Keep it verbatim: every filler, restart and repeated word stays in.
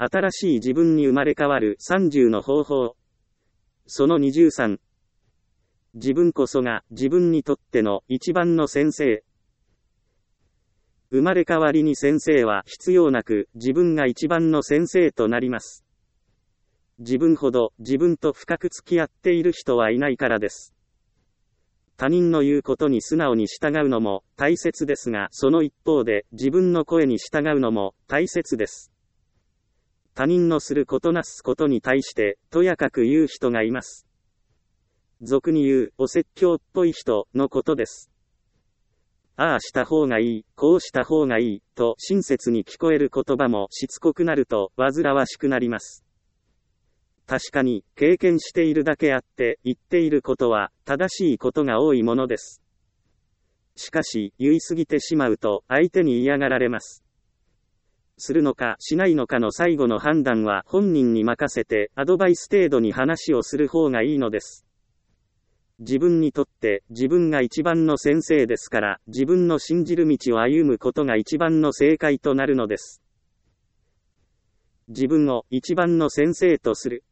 新しい自分に生まれ変わるさんじゅうの方法。そのにじゅうさん。自分こそが自分にとっての一番の先生。生まれ変わりに先生は必要なく、自分が一番の先生となります。自分ほど自分と深く付き合っている人はいないからです。他人の言うことに素直に従うのも大切ですが、その一方で自分の声に従うのも大切です。他人のすることなすことに対して、とやかく言う人がいます。俗に言う、お説教っぽい人のことです。ああした方がいい、こうした方がいい、と親切に聞こえる言葉もしつこくなると煩わしくなります。確かに、経験しているだけあって、言っていることは、正しいことが多いものです。しかし、言い過ぎてしまうと、相手に嫌がられます。するのか、しないのかの最後の判断は本人に任せて、アドバイス程度に話をする方がいいのです。自分にとって、自分が一番の先生ですから、自分の信じる道を歩むことが一番の正解となるのです。自分を一番の先生とする。